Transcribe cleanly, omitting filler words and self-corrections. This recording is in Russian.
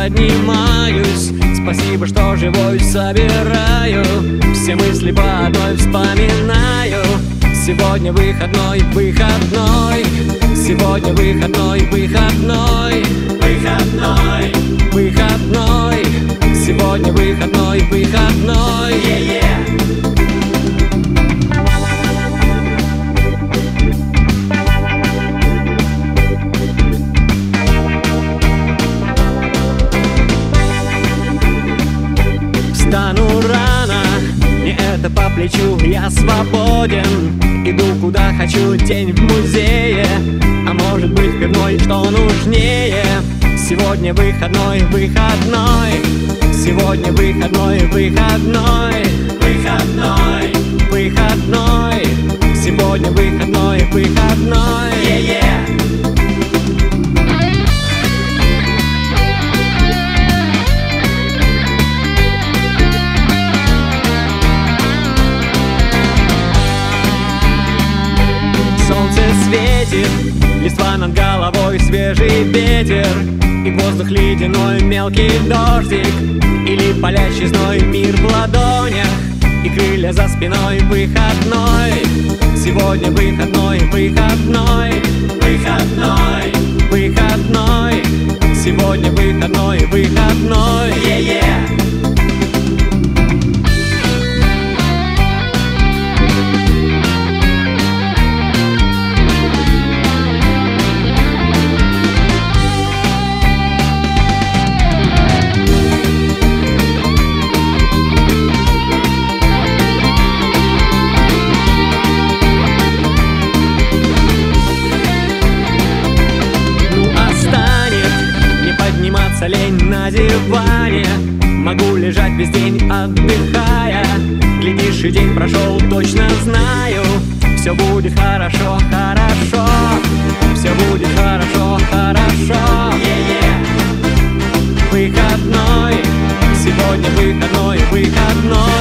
поднимаюсь. Спасибо, что живой собираю, все мысли по одной вспоминаю. Сегодня выходной, выходной, сегодня выходной, выходной, выходной, выходной, сегодня выходной, выходной. Встану рано, мне это по плечу, я свободен. Иду куда хочу, день в музее, а может быть пивной, что нужнее. Сегодня выходной, выходной, сегодня выходной, выходной, выходной, выходной, сегодня выходной, выходной. Солнце светит, листва над головой, свежий ветер, и воздух ледяной, мелкий дождик, или палящий зной, мир в ладонях, и крылья за спиной. Выходной, сегодня выходной, выходной, выходной, выходной, сегодня выходной, выходной. Лень на диване, могу лежать весь день, отдыхая. Глядишь, и день прошел, точно знаю, все будет хорошо, хорошо, все будет хорошо, хорошо. Выходной, сегодня выходной, выходной.